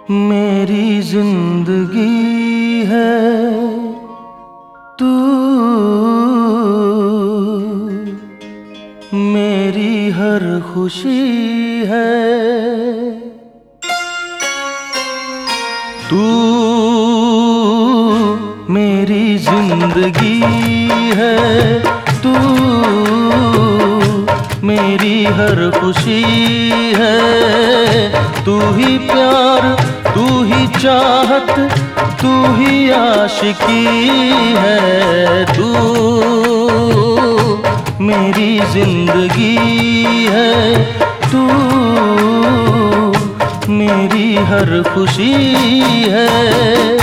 मेरी जिंदगी है तू, मेरी हर खुशी है तू, मेरी जिंदगी है तू, मेरी हर खुशी है। तू ही प्यार, तू ही चाहत, तू ही आशिकी है। तू मेरी जिंदगी है तू, मेरी हर खुशी है।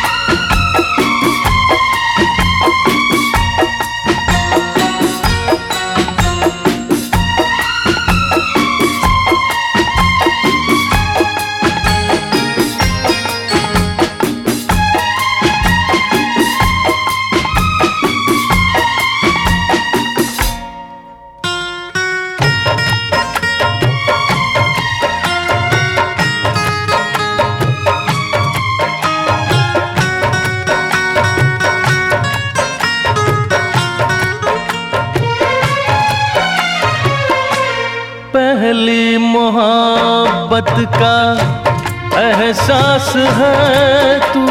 पहली मोहब्बत का एहसास है तू,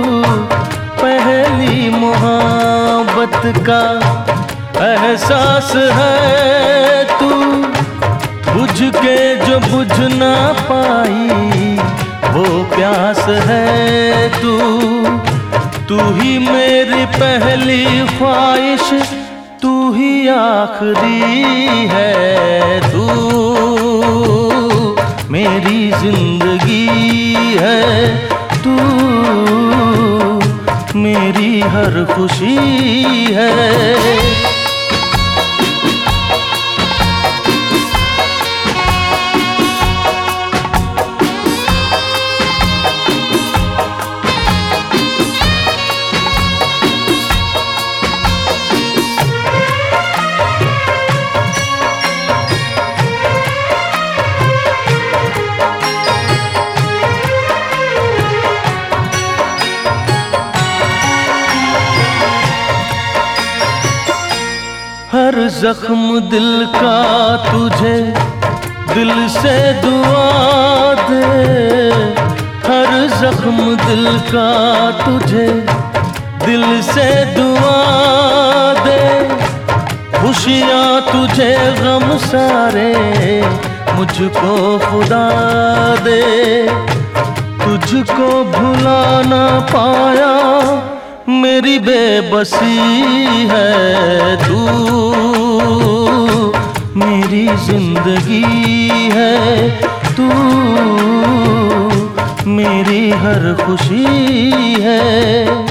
पहली मोहब्बत का एहसास है तू। बुझ के जो बुझ ना पाई वो प्यास है तू। तू ही मेरी पहली ख्वाहिश, तू ही आखिरी है। तू मेरी जिंदगी है तू, मेरी हर खुशी है। हर जख्म दिल का तुझे दिल से दुआ दे, हर जख्म दिल का तुझे दिल से दुआ दे। खुशियाँ तुझे गम सारे मुझको खुदा दे। तुझको भुला ना पाया मेरी बेबसी है। तू मेरी जिंदगी है तू, मेरी हर खुशी है।